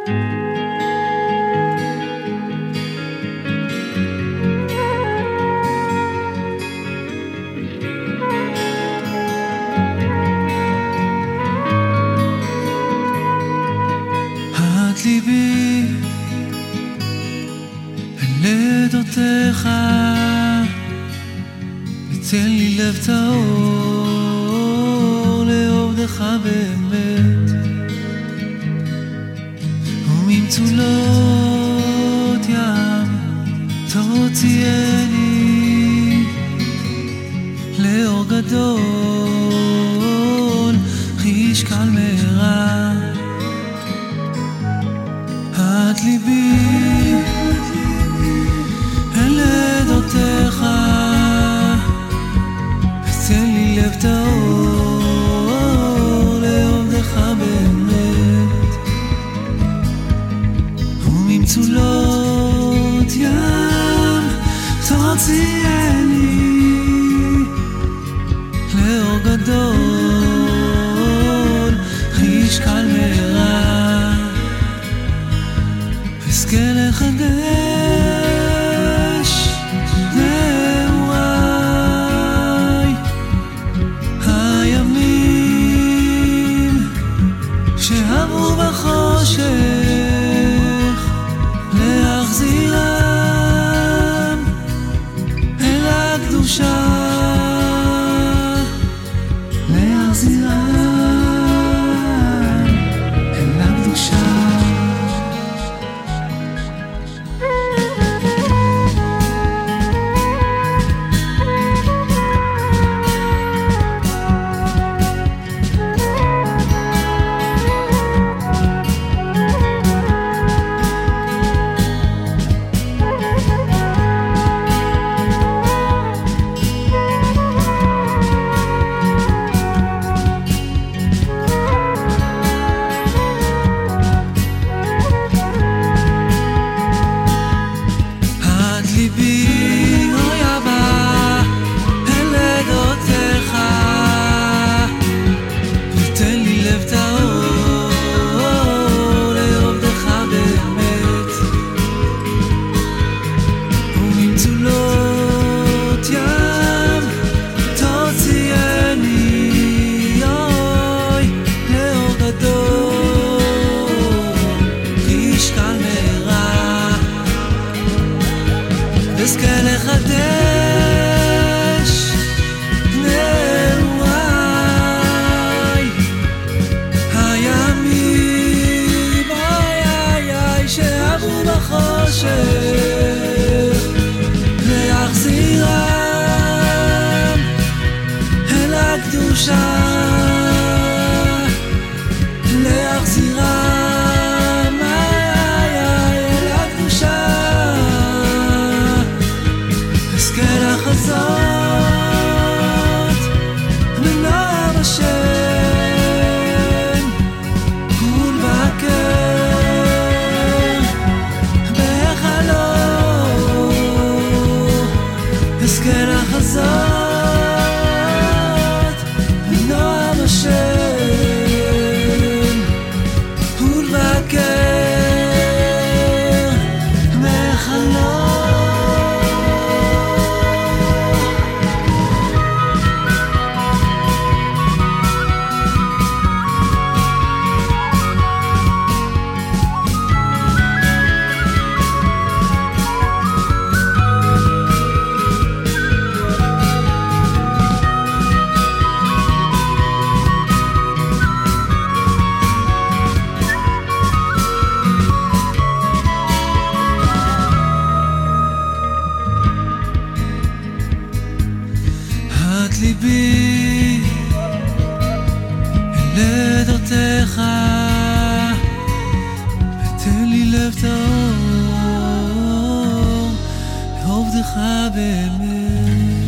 את ליבי לידותיך, ותן לי לב טהור לעובדך באמת, וממצולות ים תוציאני לאור גדול חישקל מהרה. את ליבי אל לידותיך, ותן לי לב טהור לעובדך באמת, וממצולות ים תוציאני לאור גדול חישקל מהרה. אזכה לחדש נעוריי הימים שעברו בחושך, להחזירם אל הקדושה, להחזירם אל הקדושה. אזכה לחדש נעוריי הימים שעברו בחושך, להחזירם אל הקדושה, להחזירם אל הקדושה. אזכה לחזות מנועם השם ולבקר בהיכלו. אזכה לחזות מנועם השם ולבקר בהיכלו. את ליבי אל לידותיך, ותן לי לב טהור לעובדך באמת.